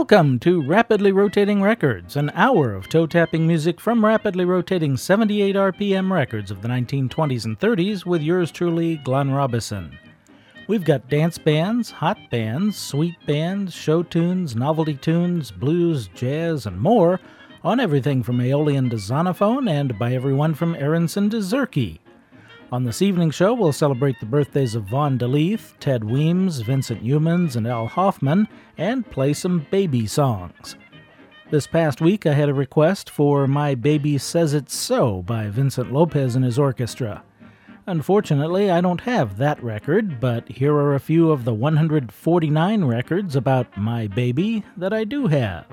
Welcome to Rapidly Rotating Records, an hour of toe-tapping music from rapidly rotating 78 RPM records of the 1920s and 30s with yours truly, Glenn Robison. We've got dance bands, hot bands, sweet bands, show tunes, novelty tunes, blues, jazz, and more on everything from Aeolian to Zonophone and by everyone from Aronson to Zerke. On this evening's show, we'll celebrate the birthdays of Vaughn DeLeath, Ted Weems, Vincent Youmans, and Al Hoffman, and play some baby songs. This past week, I had a request for My Baby Says It's So by Vincent Lopez and his orchestra. Unfortunately, I don't have that record, but here are a few of the 149 records about My Baby that I do have.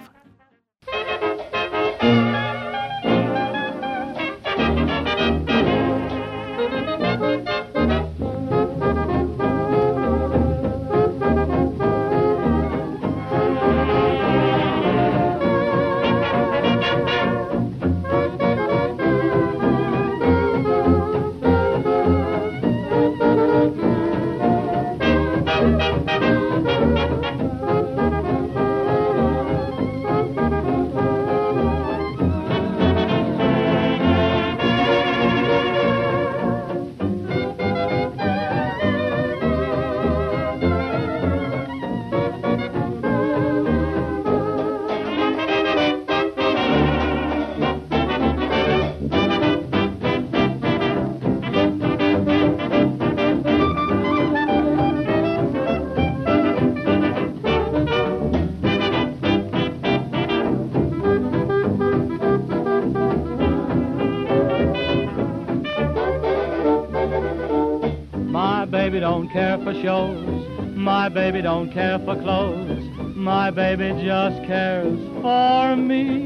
Don't care for shows, my baby don't care for clothes, my baby just cares for me.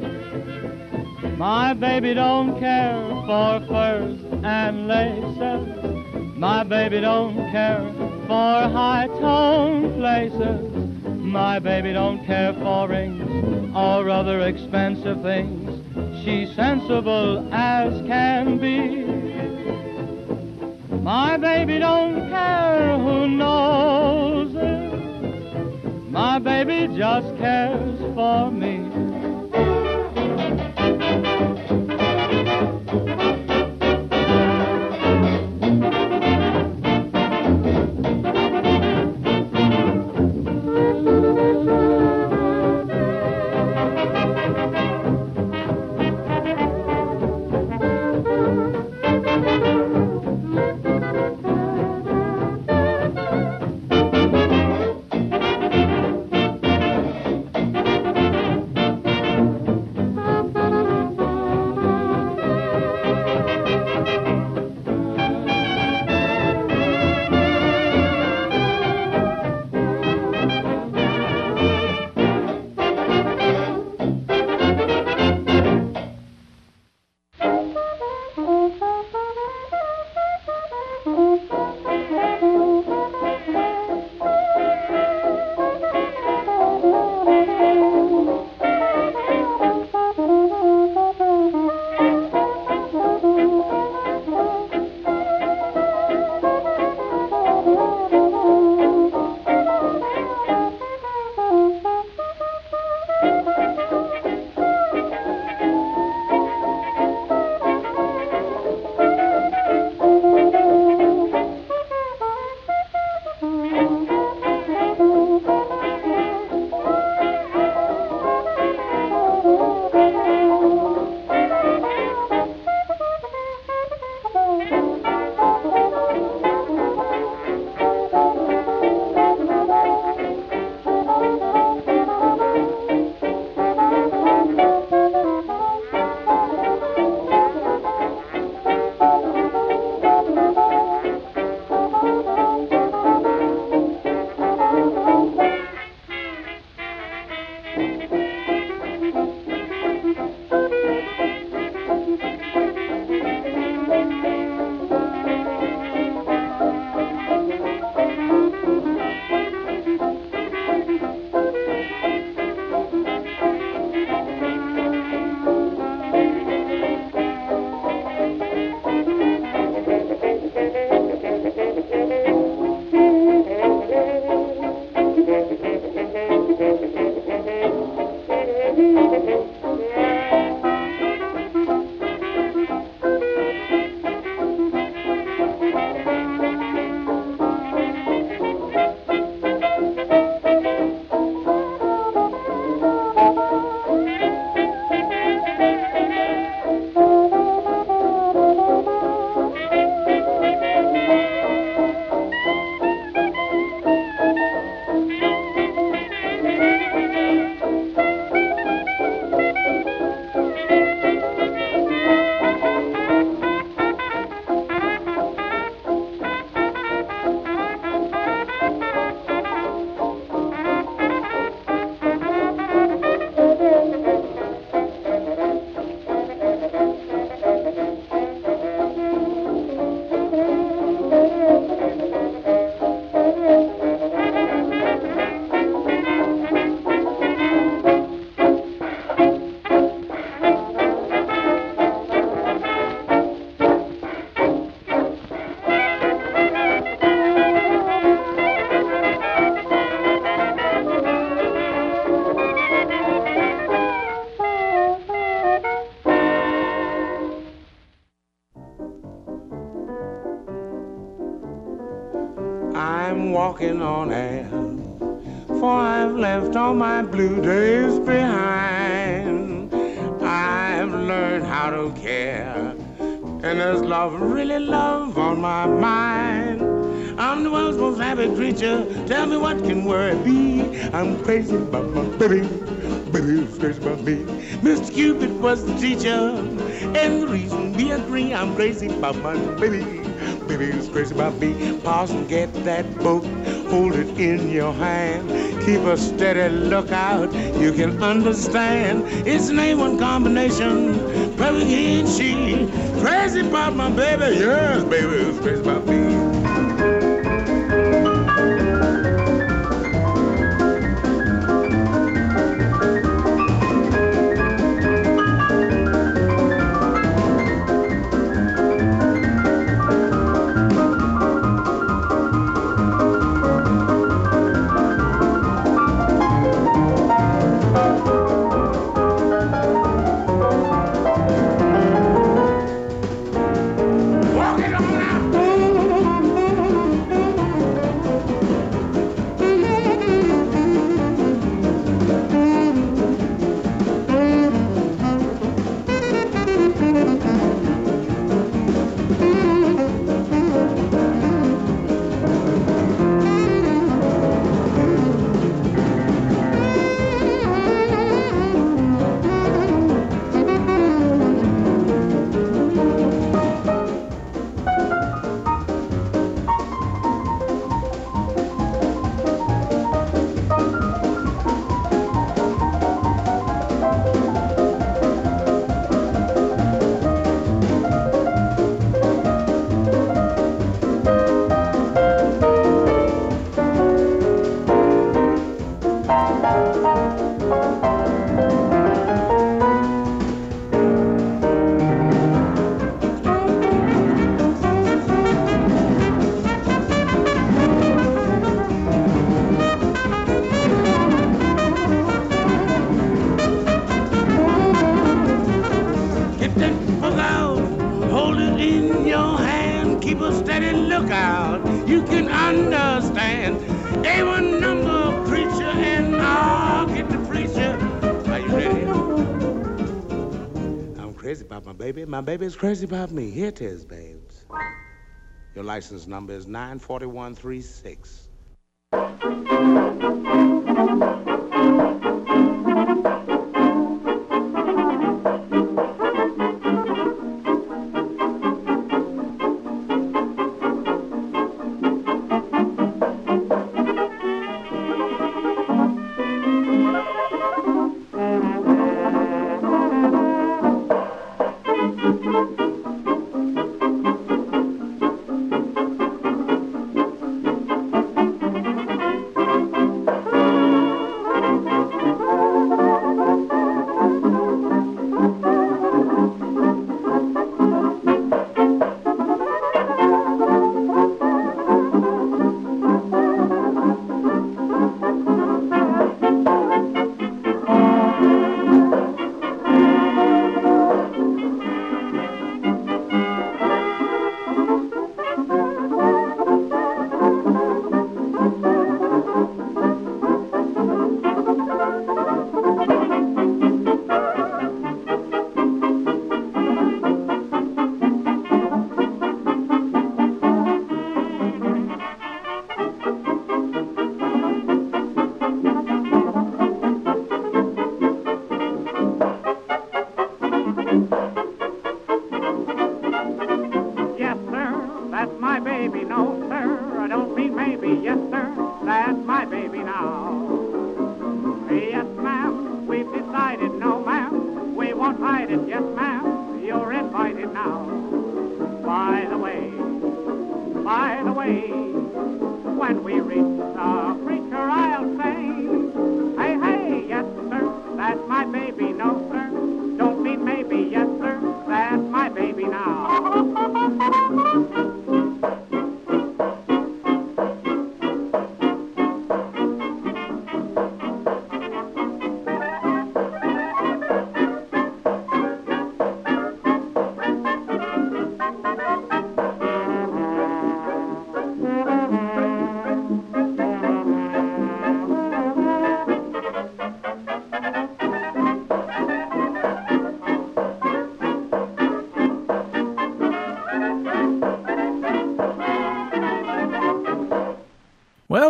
My baby don't care for furs and laces, my baby don't care for high-toned places, my baby don't care for rings or other expensive things, she's sensible as can be. My baby don't care who knows it. My baby just cares for me. walking on air, for I've left all my blue days behind. I've learned how to care, and there's love, really love on my mind. I'm the world's most happy creature. Tell me what can worry be? I'm crazy about my baby. Baby's crazy about me. Mr. Cupid was the teacher, and the reason we agree, I'm crazy about my baby. Baby's crazy about me. Parson, get that book, hold it in your hand. Keep a steady lookout, you can understand. It's an A1 combination, perfect he and she. Crazy about my baby, yes, baby's crazy about me. My baby's crazy about me. Here it is, babes. Your license number is 94136.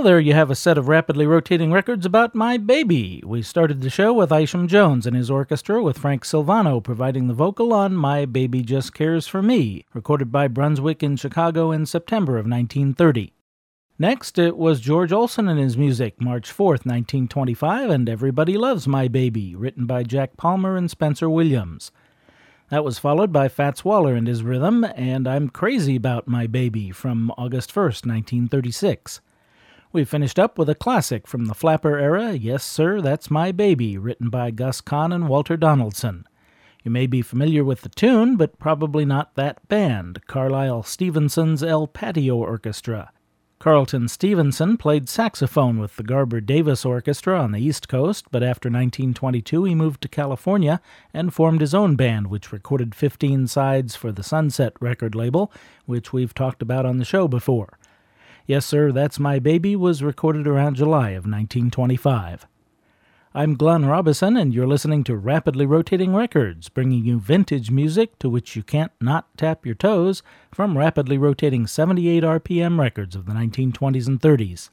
there you have a set of rapidly rotating records about My Baby. We started the show with Isham Jones and his orchestra, with Frank Silvano providing the vocal on My Baby Just Cares for Me, recorded by Brunswick in Chicago in September of 1930. Next, it was George Olsen and his music, March 4th, 1925, and Everybody Loves My Baby, written by Jack Palmer and Spencer Williams. That was followed by Fats Waller and his rhythm, and I'm Crazy About My Baby, from August 1st, 1936. We finished up with a classic from the Flapper era, Yes Sir, That's My Baby, written by Gus Kahn and Walter Donaldson. You may be familiar with the tune, but probably not that band, Carlisle Stevenson's El Patio Orchestra. Carlton Stevenson played saxophone with the Garber Davis Orchestra on the East Coast, but after 1922 he moved to California and formed his own band, which recorded 15 sides for the Sunset record label, which we've talked about on the show before. Yes Sir, That's My Baby was recorded around July of 1925. I'm Glenn Robison, and you're listening to Rapidly Rotating Records, bringing you vintage music to which you can't not tap your toes from rapidly rotating 78 RPM records of the 1920s and 30s.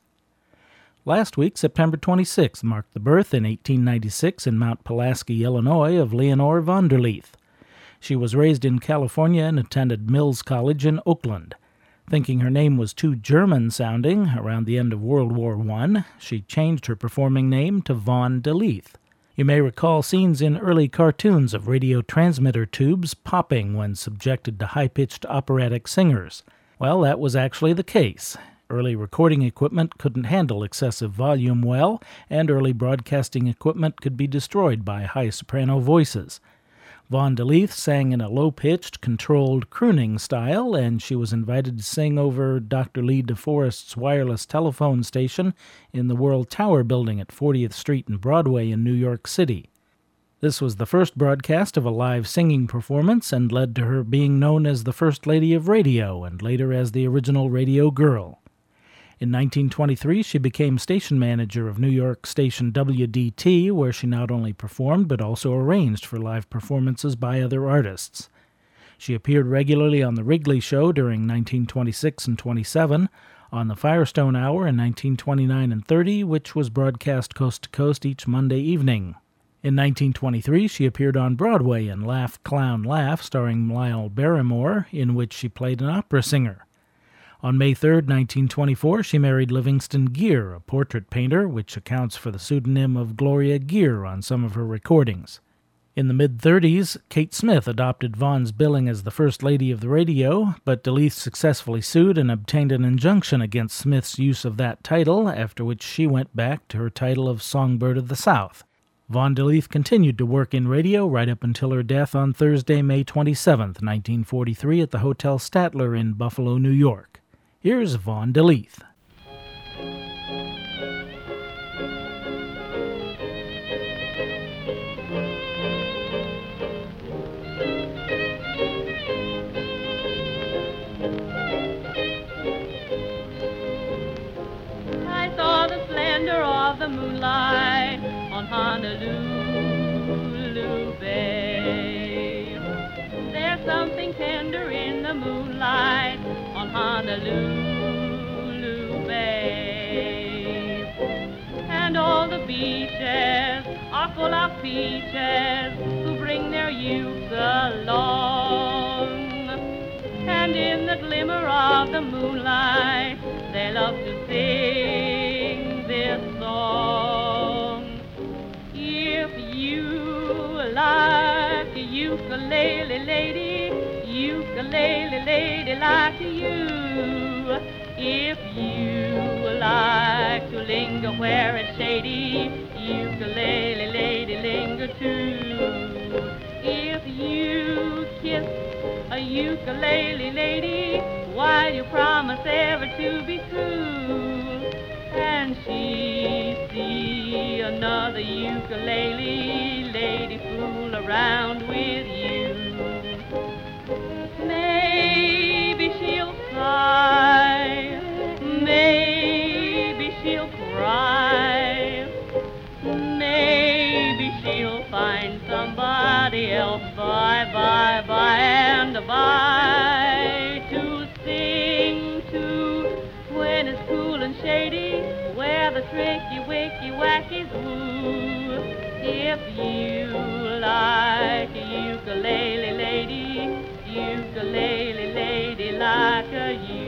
Last week, September 26th, marked the birth in 1896 in Mount Pulaski, Illinois, of Leonore von der Leeth. She was raised in California and attended Mills College in Oakland. Thinking her name was too German-sounding around the end of World War I, she changed her performing name to Von der Leeth. You may recall scenes in early cartoons of radio transmitter tubes popping when subjected to high-pitched operatic singers. Well, that was actually the case. Early recording equipment couldn't handle excessive volume well, and early broadcasting equipment could be destroyed by high soprano voices. Von der Leeth sang in a low-pitched, controlled crooning style, and she was invited to sing over Dr. Lee DeForest's wireless telephone station in the World Tower building at 40th Street and Broadway in New York City. This was the first broadcast of a live singing performance and led to her being known as the First Lady of Radio and later as the original Radio Girl. In 1923, she became station manager of New York station WDT, where she not only performed but also arranged for live performances by other artists. She appeared regularly on The Wrigley Show during 1926 and 27, on the Firestone Hour in 1929 and 30, which was broadcast coast to coast each Monday evening. In 1923, she appeared on Broadway in Laugh, Clown, Laugh, starring Lionel Barrymore, in which she played an opera singer. On May 3, 1924, she married Livingston Gear, a portrait painter, which accounts for the pseudonym of Gloria Gear on some of her recordings. In the mid-30s, Kate Smith adopted Vaughn's billing as the First Lady of the Radio, but der Leeth successfully sued and obtained an injunction against Smith's use of that title, after which she went back to her title of Songbird of the South. Von der Leeth continued to work in radio right up until her death on Thursday, May 27, 1943, at the Hotel Statler in Buffalo, New York. Here's Von der Leeth. I saw the splendor of the moonlight on Honolulu Bay. There's something tender in the moonlight on Honolulu Bay. And all the beaches are full of peaches who bring their youths along. And in the glimmer of the moonlight they love to sing this song. If you like a ukulele lady, ukulele lady like you. If you like to linger where it's shady, ukulele lady linger too. If you kiss a ukulele lady, while you promise ever to be true, and she see another ukulele lady fool around with you, maybe she'll sigh, maybe she'll cry, maybe she'll find somebody else by and by to sing to when it's cool and shady. wackies woo. If you like a ukulele lady like a you.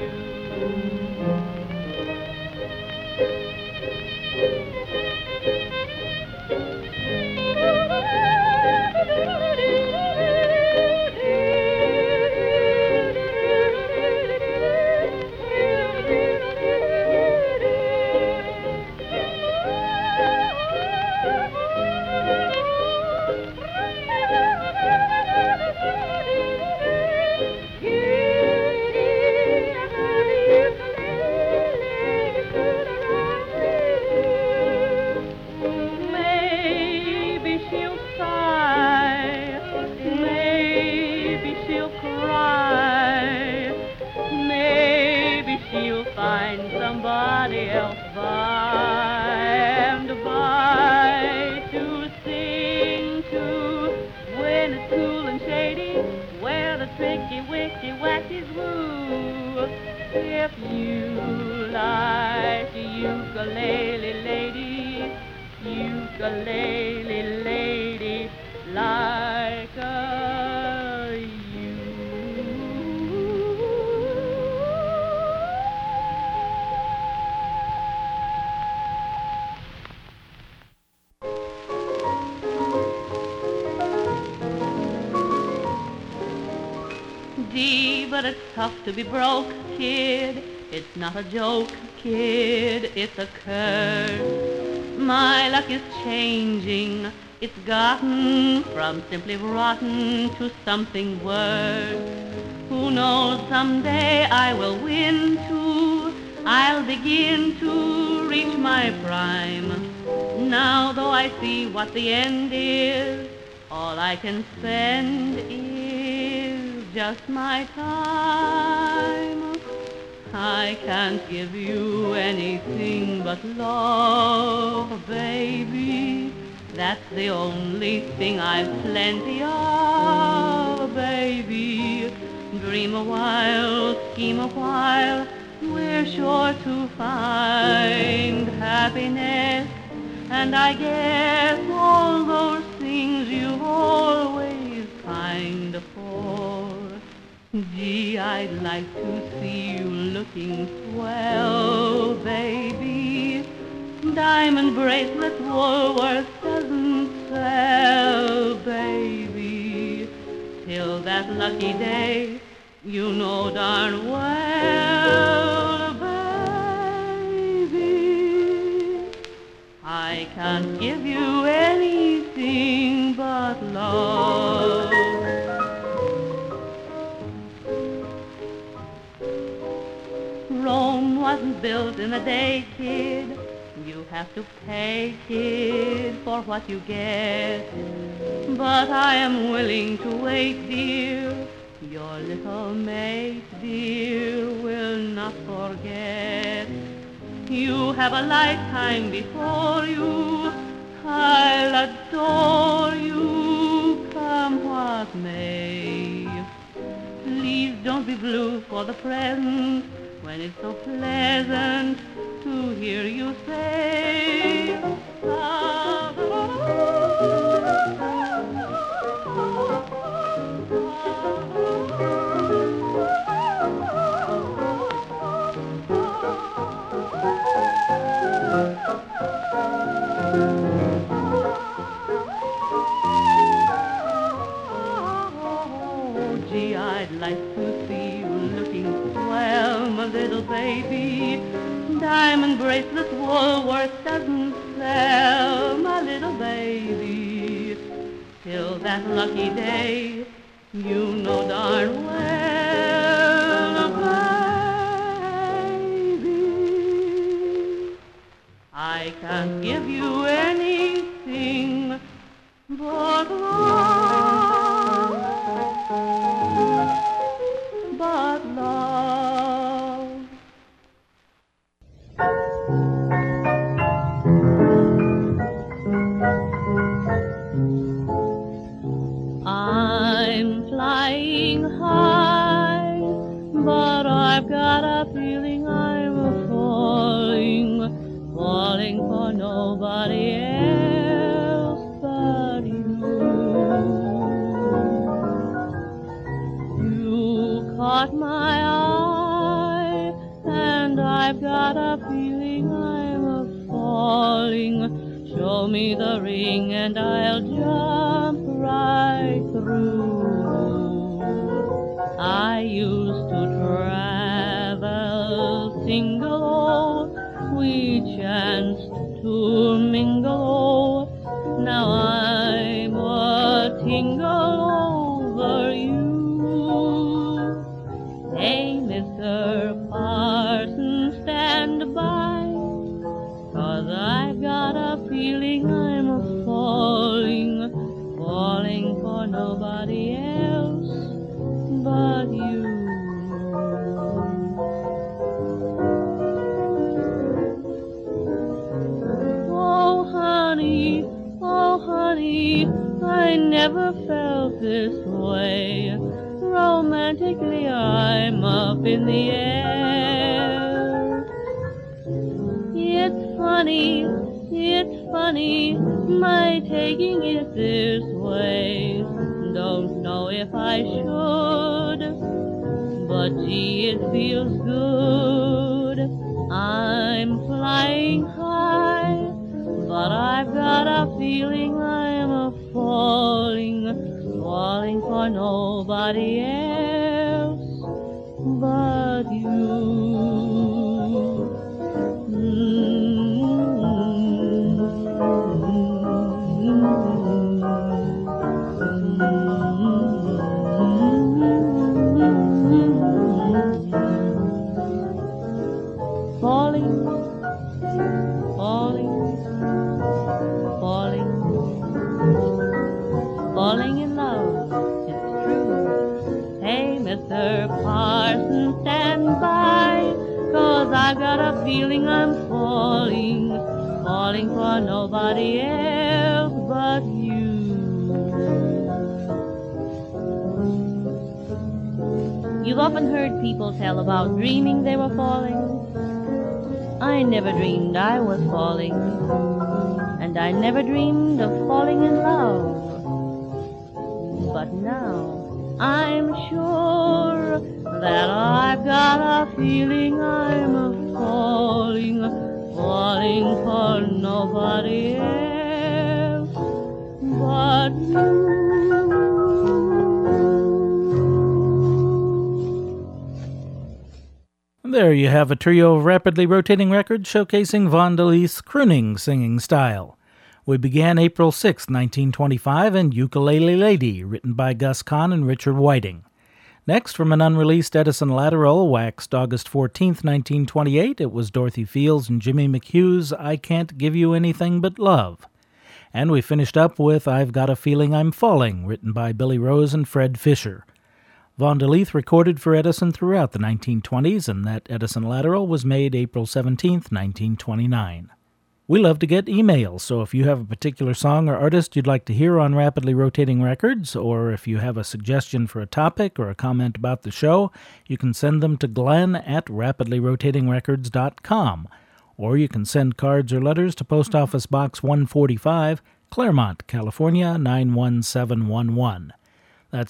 Somebody else by and by to sing to when it's cool and shady, where the tricky, wicky, wackies woo. If you like a ukulele lady like a you. Gee, but it's tough to be broke, kid. It's not a joke, kid. It's a curse. My luck is changing. It's gotten from simply rotten to something worse. Who knows, someday I will win too. I'll begin to reach my prime. Now, though I see what the end is, all I can spend is just my time. I can't give you anything but love, baby. That's the only thing I've plenty of, baby. Dream a while, scheme a while, we're sure to find happiness. And I guess all those things you always pined for. Gee, I'd like to see you looking swell, baby. Diamond bracelets, Woolworth doesn't sell, baby. Till that lucky day, you know darn well, baby, I can't give you anything but love. Rome wasn't built in a day, kid. You have to pay, kid, for what you get. But I am willing to wait, dear. Your little mate, dear, will not forget. You have a lifetime before you. I'll adore you, come what may. Please don't be blue for the present, when it's so pleasant to hear you say, gee, I'd like to see you looking swell, my little baby. Diamond bracelets, Woolworth doesn't sell, my little baby. Till that lucky day, you know darn well, baby, I can't give you anything but love, but love. I'm flying high, but I've got a feeling I'm falling for nobody caught my eye, and I've got a feeling I'm a-falling. Show me the ring and I'll jump right through. I used to travel single, we chanced to mingle. Now I'm a tingle over you. Hey, Mr. Parson, stand by, 'cause I've got a feeling I'm a-falling, falling for nobody else but you. Oh honey, I never felt this way. Romantically I'm up in the air. It's funny, my taking it this way. Don't know if I should, but gee, it feels good. I'm flying high, but I've got a feeling I'm a-falling, falling for nobody else but you. Falling in love, it's true. Hey, Mr. Parson, stand by, 'cause I've got a feeling I'm falling, falling for nobody else but you. You've often heard people tell about dreaming they were falling. I never dreamed I was falling, and I never dreamed of falling in love. But now I'm sure that I've got a feeling I'm a-falling, falling for nobody else but you. There you have a trio of rapidly rotating records showcasing Vaughn DeLeath's crooning singing style. We began April 6, 1925, in Ukulele Lady, written by Gus Kahn and Richard Whiting. Next, from an unreleased Edison Lateral, waxed August 14, 1928, it was Dorothy Fields and Jimmy McHugh's I Can't Give You Anything But Love. And we finished up with I've Got a Feeling I'm Falling, written by Billy Rose and Fred Fisher. Vaughn DeLeath recorded for Edison throughout the 1920s, and that Edison Lateral was made April 17, 1929. We love to get emails, so if you have a particular song or artist you'd like to hear on Rapidly Rotating Records, or if you have a suggestion for a topic or a comment about the show, you can send them to glenn@rapidlyrotatingrecords.com, or you can send cards or letters to Post Office Box 145, Claremont, California, 91711. That's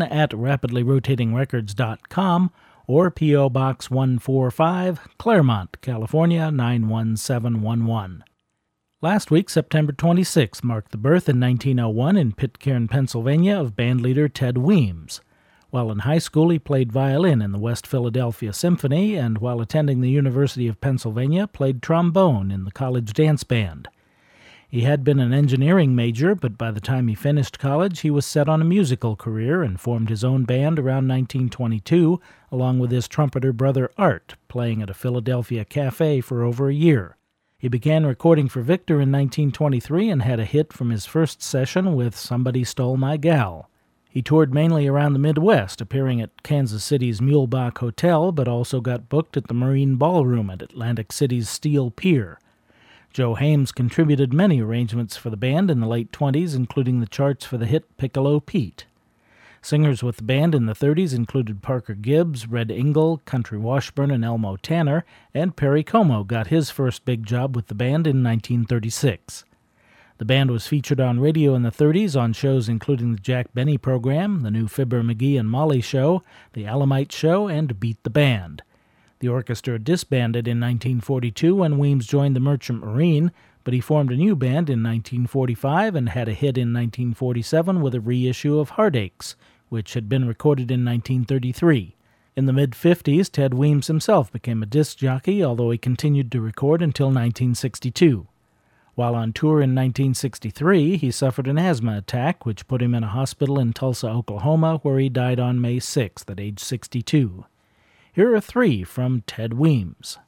glenn@rapidlyrotatingrecords.com, or P.O. Box 145, Claremont, California, 91711. Last week, September 26, marked the birth in 1901 in Pitcairn, Pennsylvania, of bandleader Ted Weems. While in high school, he played violin in the West Philadelphia Symphony, and while attending the University of Pennsylvania, played trombone in the college dance band. He had been an engineering major, but by the time he finished college, he was set on a musical career and formed his own band around 1922, along with his trumpeter brother Art, playing at a Philadelphia cafe for over a year. He began recording for Victor in 1923 and had a hit from his first session with Somebody Stole My Gal. He toured mainly around the Midwest, appearing at Kansas City's Muehlebach Hotel, but also got booked at the Marine Ballroom at Atlantic City's Steel Pier. Joe Hames contributed many arrangements for the band in the late 20s, including the charts for the hit Piccolo Pete. Singers with the band in the 30s included Parker Gibbs, Red Engel, Country Washburn, and Elmo Tanner, and Perry Como got his first big job with the band in 1936. The band was featured on radio in the 30s on shows including the Jack Benny Program, the new Fibber McGee and Molly Show, the Alamite Show, and Beat the Band. The orchestra disbanded in 1942 when Weems joined the Merchant Marine, but he formed a new band in 1945 and had a hit in 1947 with a reissue of Heartaches, which had been recorded in 1933. In the mid-50s, Ted Weems himself became a disc jockey, although he continued to record until 1962. While on tour in 1963, he suffered an asthma attack, which put him in a hospital in Tulsa, Oklahoma, where he died on May 6th at age 62. Here are three from Ted Weems.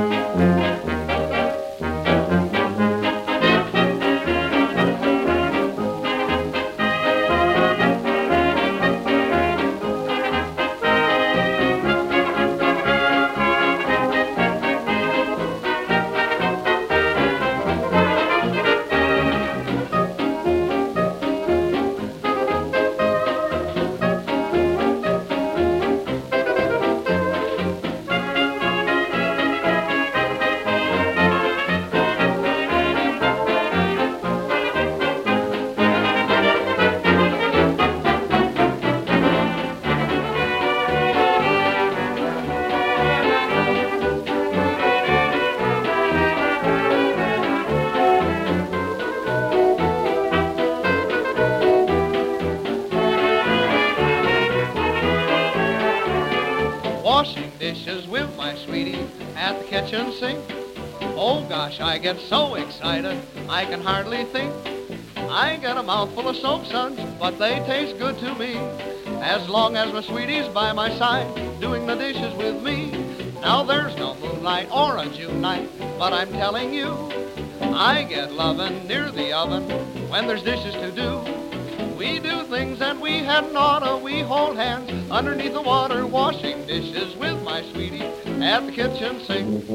Washing dishes with my sweetie at the kitchen sink. Oh gosh, I get so excited, I can hardly think. I get a mouthful of soap suds, but they taste good to me, as long as my sweetie's by my side, doing the dishes with me. Now there's no moonlight or a June night, but I'm telling you, I get lovin' near the oven when there's dishes to do. We do things that we hadn't oughta. We hold hands underneath the water, washing dishes with my sweetie at the kitchen sink.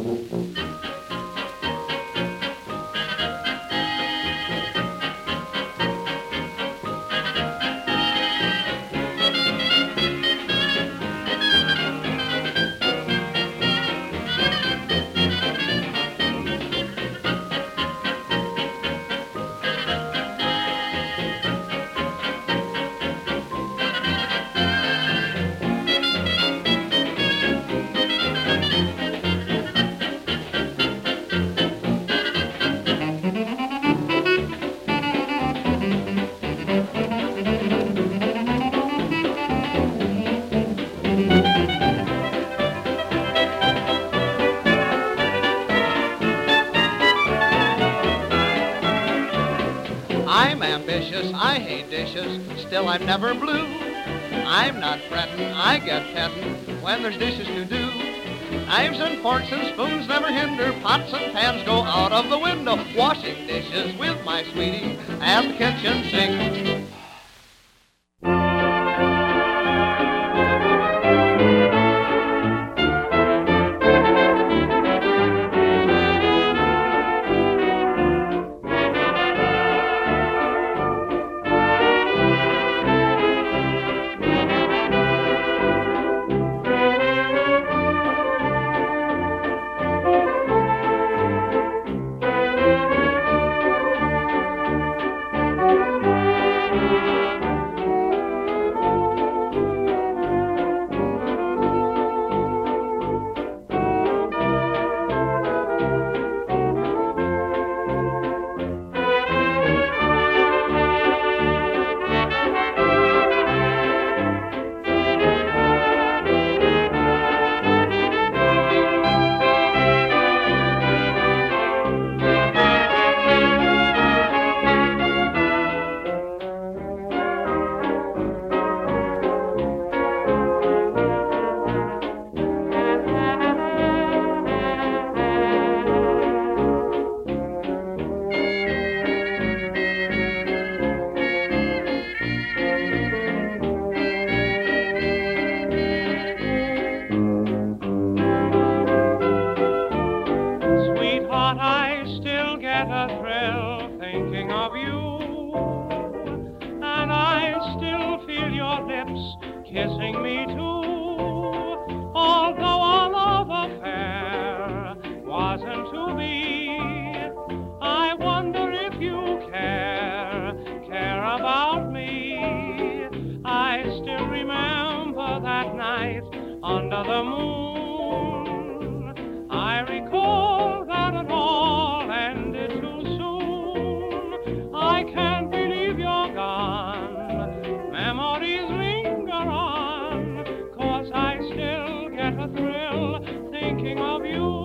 I'm ambitious, I hate dishes, still I'm never blue. I'm not frettin', I get pettin' when there's dishes to do. Knives and forks and spoons never hinder, pots and pans go out of the window, washing dishes with my sweetie at the kitchen sink. Kissing me too, although our love affair wasn't to be. I wonder if you care. moonlight nights under the moon. I recall that it all ended too soon. I can't believe you're gone. Memories linger on, 'cause I still get a thrill thinking of you.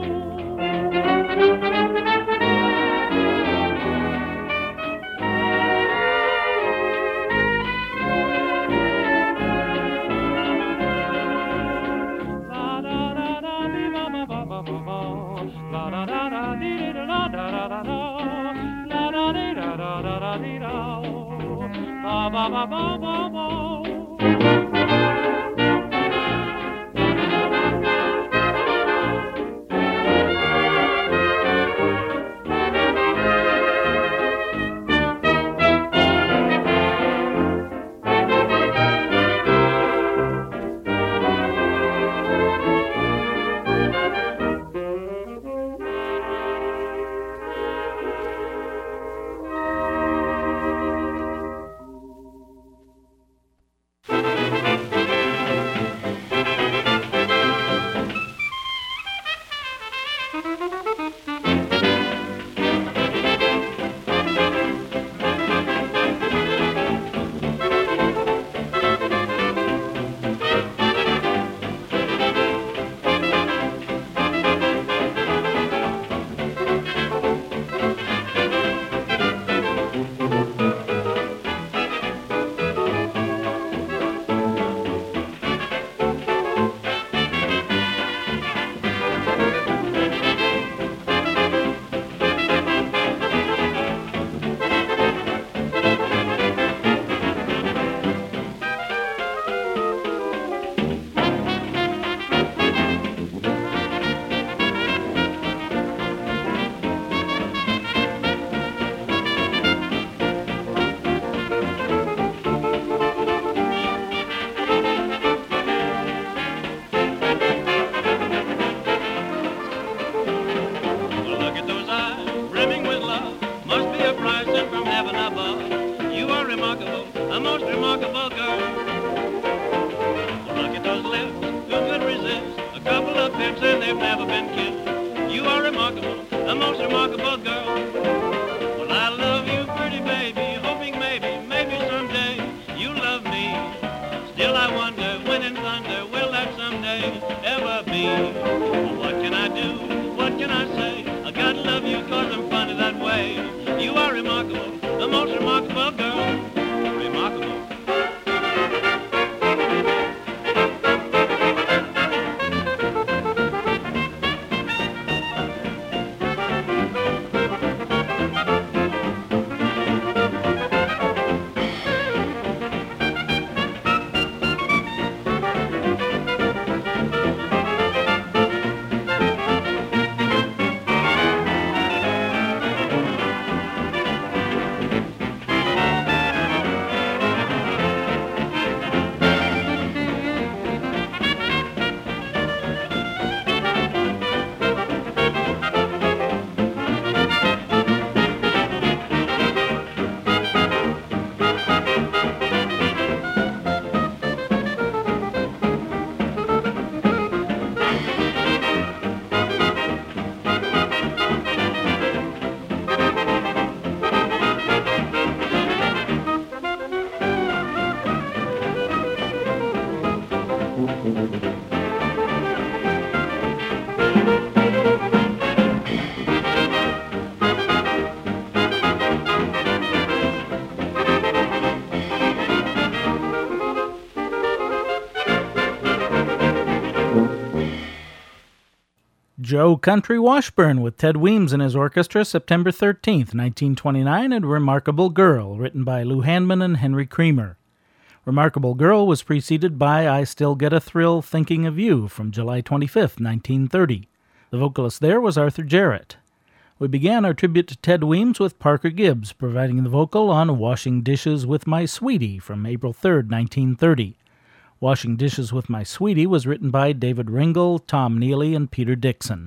Joe Country Washburn with Ted Weems and his orchestra, September 13th, 1929, and Remarkable Girl, written by Lou Handman and Henry Creamer. Remarkable Girl was preceded by I Still Get a Thrill Thinking of You from July 25th, 1930. The vocalist there was Arthur Jarrett. We began our tribute to Ted Weems with Parker Gibbs providing the vocal on Washing Dishes with My Sweetie from April 3rd, 1930. Washing Dishes with My Sweetie was written by David Ringel, Tom Neely, and Peter Dixon.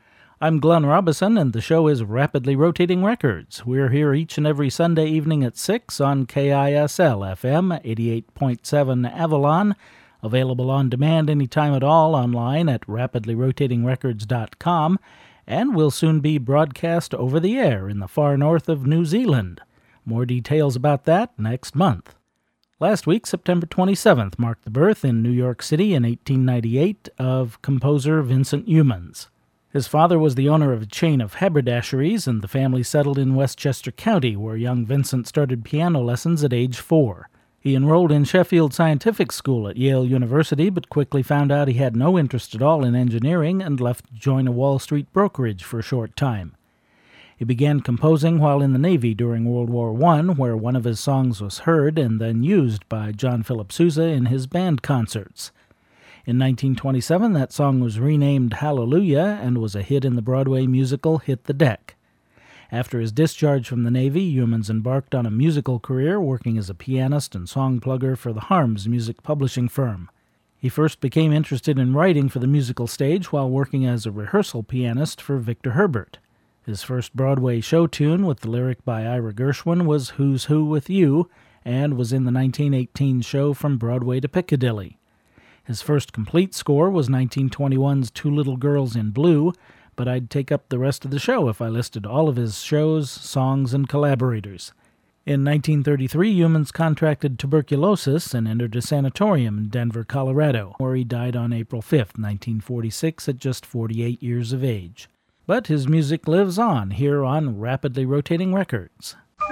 I'm Glenn Robison, and the show is Rapidly Rotating Records. We're here each and every Sunday evening at 6 on KISL-FM 88.7 Avalon, Available on demand anytime at all online at rapidlyrotatingrecords.com, and will soon be broadcast over the air in the far north of New Zealand. More details about that next month. Last week, September 27th, marked the birth in New York City in 1898 of composer Vincent Youmans. His father was the owner of a chain of haberdasheries, and the family settled in Westchester County, where young Vincent started piano lessons at age 4. He enrolled in Sheffield Scientific School at Yale University, but quickly found out he had no interest at all in engineering and left to join a Wall Street brokerage for a short time. He began composing while in the Navy during World War I, where one of his songs was heard and then used by John Philip Sousa in his band concerts. In 1927, that song was renamed Hallelujah and was a hit in the Broadway musical Hit the Deck. After his discharge from the Navy, Youmans embarked on a musical career working as a pianist and song plugger for the Harms music publishing firm. He first became interested in writing for the musical stage while working as a rehearsal pianist for Victor Herbert. His first Broadway show tune with the lyric by Ira Gershwin was Who's Who with You, and was in the 1918 show From Broadway to Piccadilly. His first complete score was 1921's Two Little Girls in Blue, but I'd take up the rest of the show if I listed all of his shows, songs, and collaborators. In 1933, Youmans contracted tuberculosis and entered a sanatorium in Denver, Colorado, where he died on April 5, 1946, at just 48 years of age. But his music lives on here on Rapidly Rotating Records.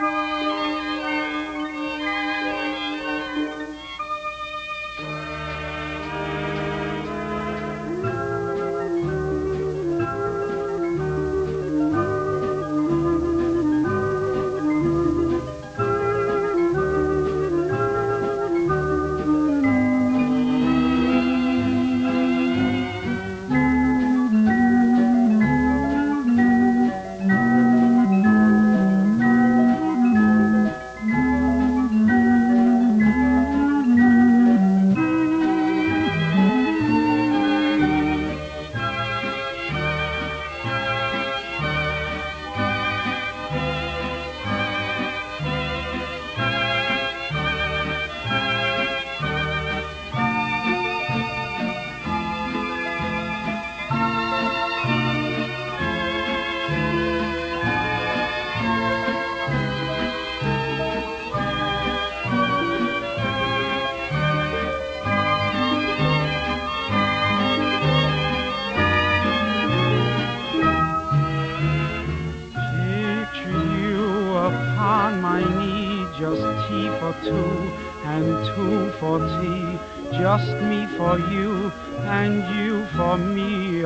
Just me for you and you for me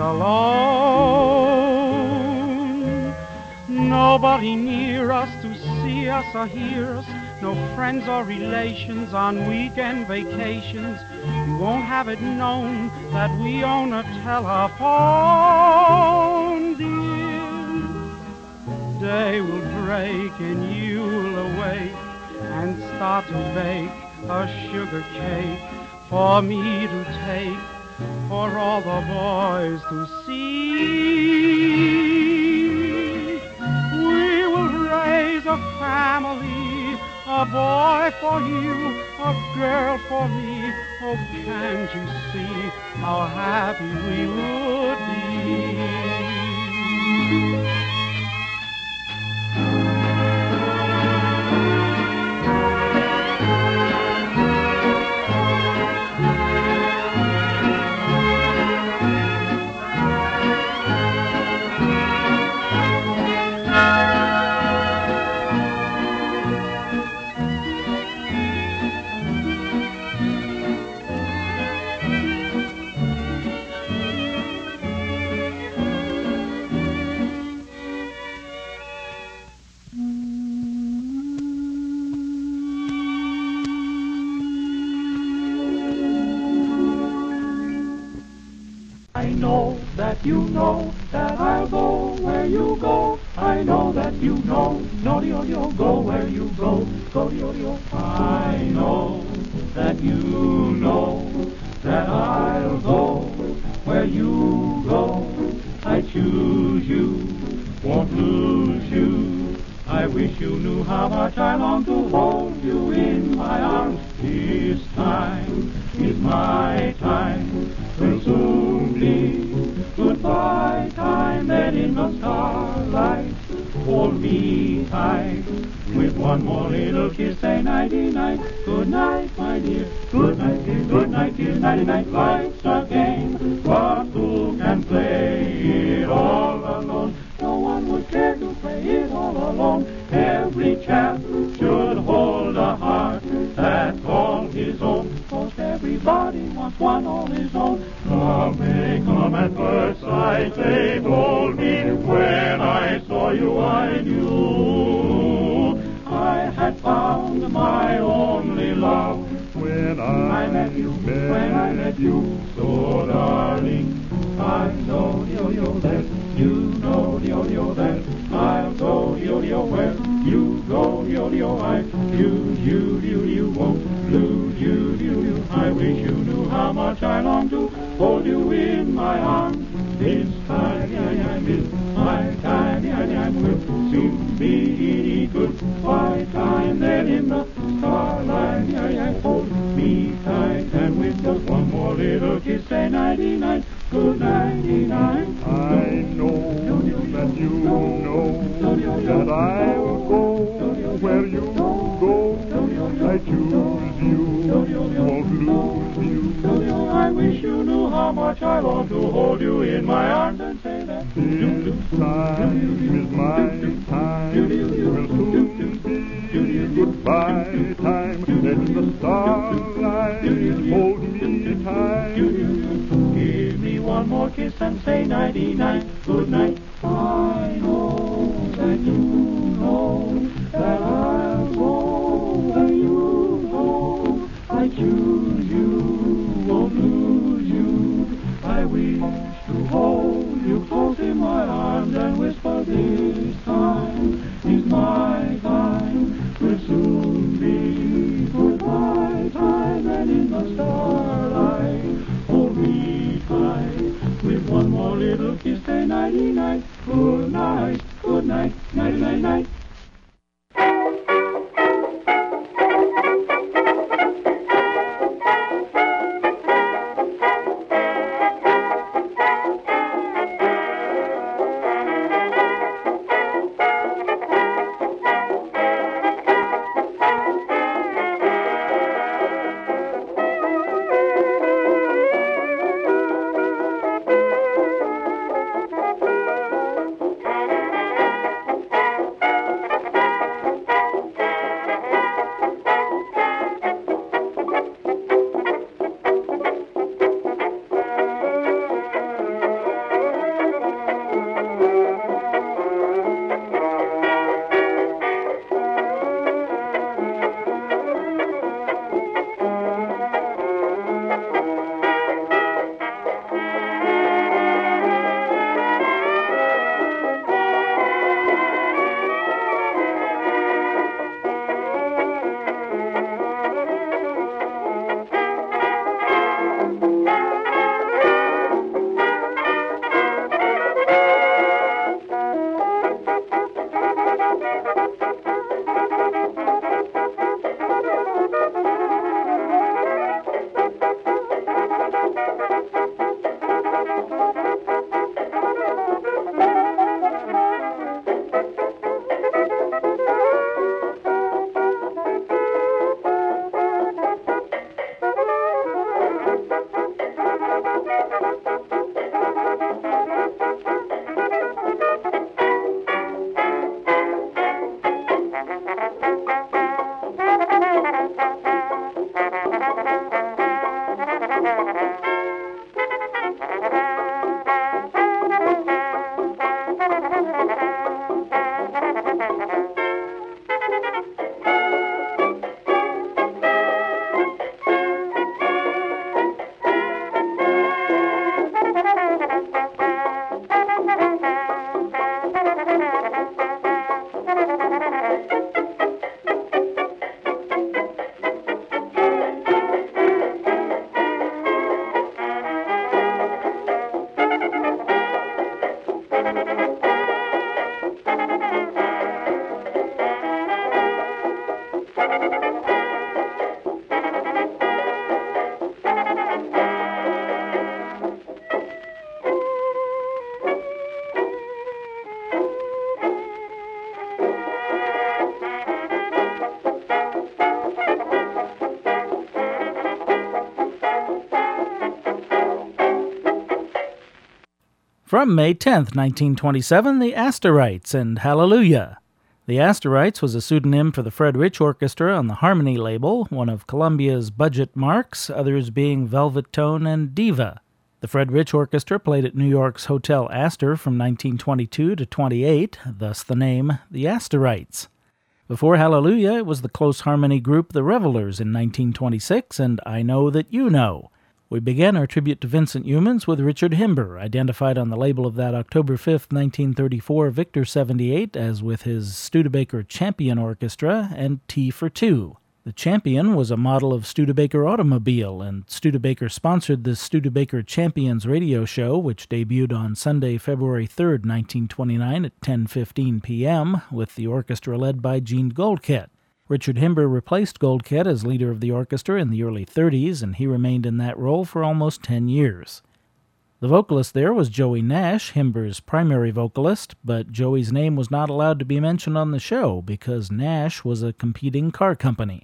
alone. Nobody near us to see us or hear us. No friends or relations on weekend vacations. You won't have it known that we own a telephone, dear. Day will break and you'll awake and start to bake a sugar cake for me to take, for all the boys to see. We will raise a family, a boy for you, a girl for me. Oh, can't you see how happy we would be? You know that I'll go where you go. I know that you know, no-de-o-de-o, go where you go, go-de-o-de-o. I know that you know that I'll go where you go. I choose you, won't lose you. I wish you knew how much I long to hold you in my arms. This time is my hold me tight. With one more little kiss, say nighty-night. Good night, my dear. Good night, dear. Good night, dear. Nighty-night. Life's a game, but who can play it all alone? No one would care to play it all alone. Every chap should hold a heart that's all his own. 'Cause everybody wants one all his own. Love may come at first sight, they told me. When I saw you I knew I had found my only love. When I met you, when I met you, so darling, I know, yo-yo, that you know, yo-yo, that I'll go, yo-yo, where you go, yo-yo, I you won't lose, you. I wish you knew how much I long to hold you in my arms. This time I miss my time, I will soon be goodbye time. Then in the starlight, I hold me tight, and with just one more little kiss, say nighty-night, good nighty-night. I know that you know that I will go where you go. I choose you, won't lose you. I wish you knew how much I long to hold you in my arms and say that this time is my time, will soon be goodbye time. In the starlight, hold me tight. Give me one more kiss and say nighty-night, good night. I know that you know that I'll go where you go. I choose you, won't lose you. I wish to hold you close in my arms and whisper this time is my time. Will soon be goodbye time, and in the starlight hold me tight. With one more little kiss, say nighty-night, good From May 10th, 1927, the Astorites and Hallelujah. The Astorites was a pseudonym for the Fred Rich Orchestra on the Harmony label, one of Columbia's budget marks, others being Velvet Tone and Diva. The Fred Rich Orchestra played at New York's Hotel Astor from 1922 to 28, thus the name The Astorites. Before Hallelujah, it was the close harmony group The Revelers in 1926 and I Know That You Know. We began our tribute to Vincent Youmans with Richard Himber, identified on the label of that October 5, 1934 Victor 78 as with his Studebaker Champion Orchestra and Tea for Two. The Champion was a model of Studebaker automobile, and Studebaker sponsored the Studebaker Champions radio show, which debuted on Sunday, February 3, 1929 at 10:15 p.m., with the orchestra led by Gene Goldkett. Richard Himber replaced Goldkett as leader of the orchestra in the early 30s, and he remained in that role for almost 10 years. The vocalist there was Joey Nash, Himber's primary vocalist, but Joey's name was not allowed to be mentioned on the show because Nash was a competing car company.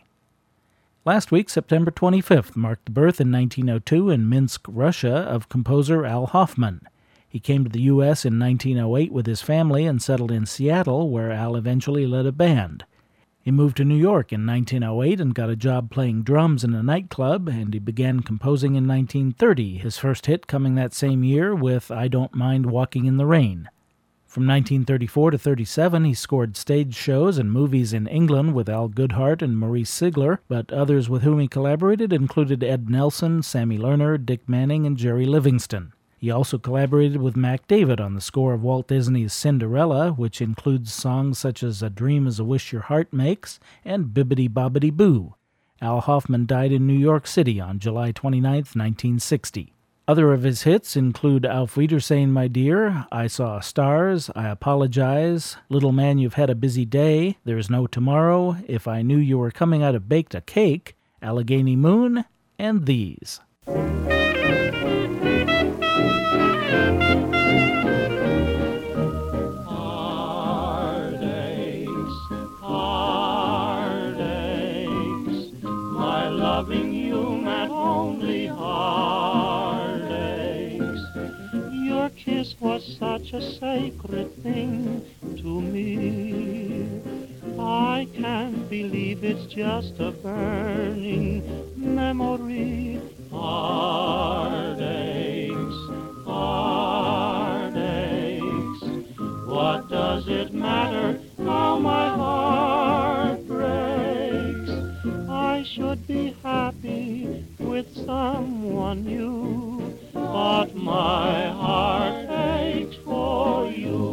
Last week, September 25th, marked the birth in 1902 in Minsk, Russia, of composer Al Hoffman. He came to the U.S. in 1908 with his family and settled in Seattle, where Al eventually led a band. He moved to New York in 1908 and got a job playing drums in a nightclub, and he began composing in 1930, his first hit coming that same year with I Don't Mind Walking in the Rain. From 1934 to 37, he scored stage shows and movies in England with Al Goodhart and Maurice Sigler, but others with whom he collaborated included Ed Nelson, Sammy Lerner, Dick Manning, and Jerry Livingston. He also collaborated with Mac David on the score of Walt Disney's Cinderella, which includes songs such as A Dream Is a Wish Your Heart Makes and Bibbidi Bobbidi Boo. Al Hoffman died in New York City on July 29, 1960. Other of his hits include Auf Wiedersehen, My Dear, I Saw Stars, I Apologize, Little Man You've Had a Busy Day, There's No Tomorrow, If I Knew You Were Coming Out of Baked a Cake, Allegheny Moon, and these. Loving you meant only heartaches. Your kiss was such a sacred thing to me. I can't believe it's just a burning memory. Heartaches, heartaches. What does it matter how my heart breaks? I should be happy with someone new, but my heart aches for you.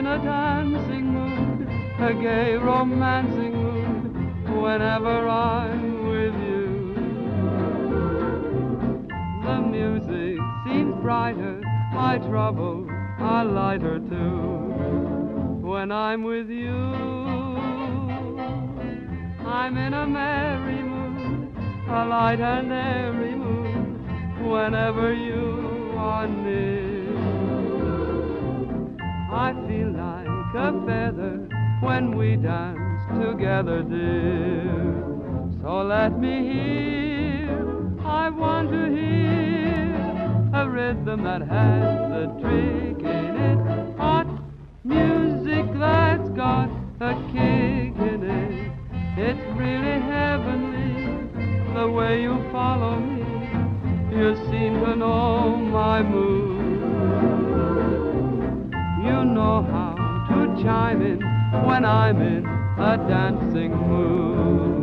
a dancing mood, a gay romancing mood, whenever I'm with you. The music seems brighter, my troubles are lighter too. When I'm with you, I'm in a merry mood, a light and airy mood, whenever you are near. I feel like a feather when we dance together, dear. So let me hear, I want to hear a rhythm that has a trick in it, hot music that's got a kick in it. It's really heavenly the way you follow me. You seem to know my mood. You know how to chime in when I'm in a dancing mood.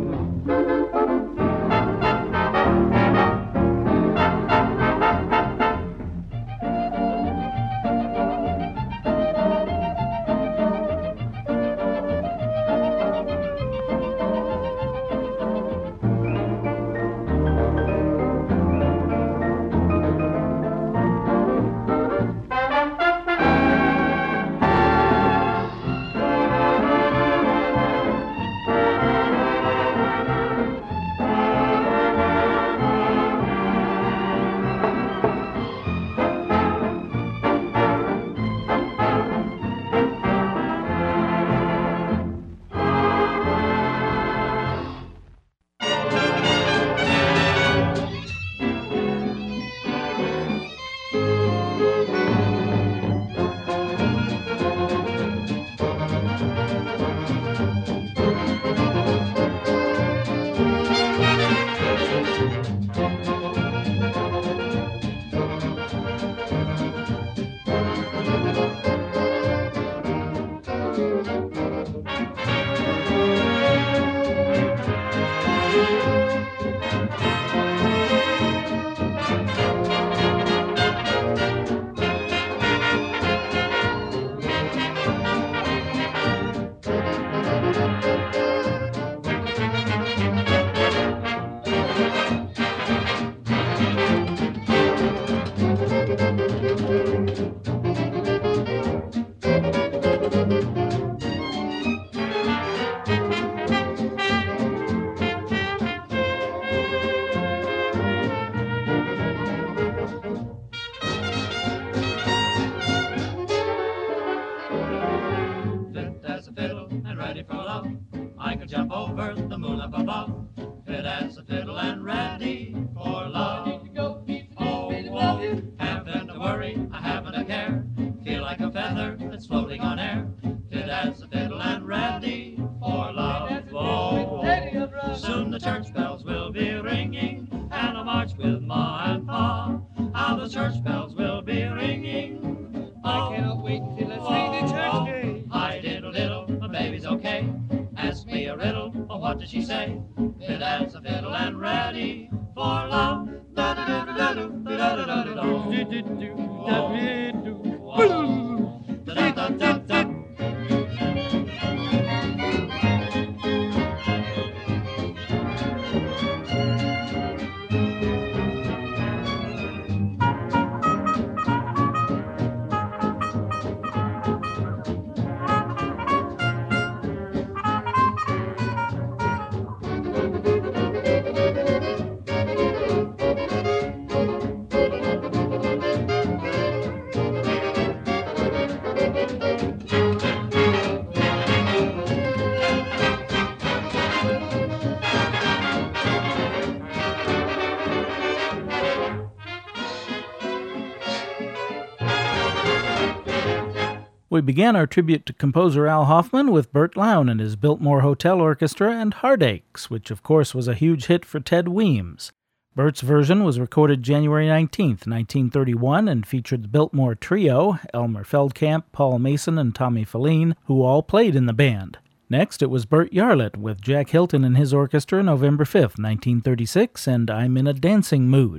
We began our tribute to composer Al Hoffman with Bert Lown and his Biltmore Hotel Orchestra and Heartaches, which of course was a huge hit for Ted Weems. Bert's version was recorded January 19, 1931, and featured the Biltmore Trio, Elmer Feldkamp, Paul Mason, and Tommy Faline, who all played in the band. Next, it was Bert Yarlett with Jack Hilton and his orchestra November 5, 1936, and I'm in a Dancing Mood.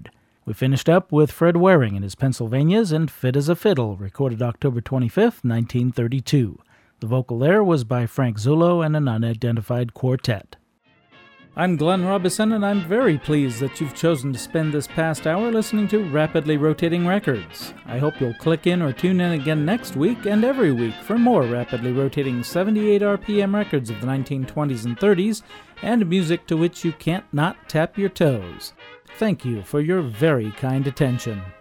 We finished up with Fred Waring and his Pennsylvanias and Fit as a Fiddle, recorded October 25th, 1932. The vocal there was by Frank Zullo and an unidentified quartet. I'm Glenn Robison, and I'm very pleased that you've chosen to spend this past hour listening to Rapidly Rotating Records. I hope you'll click in or tune in again next week and every week for more rapidly rotating 78 RPM records of the 1920s and 30s and music to which you can't not tap your toes. Thank you for your very kind attention.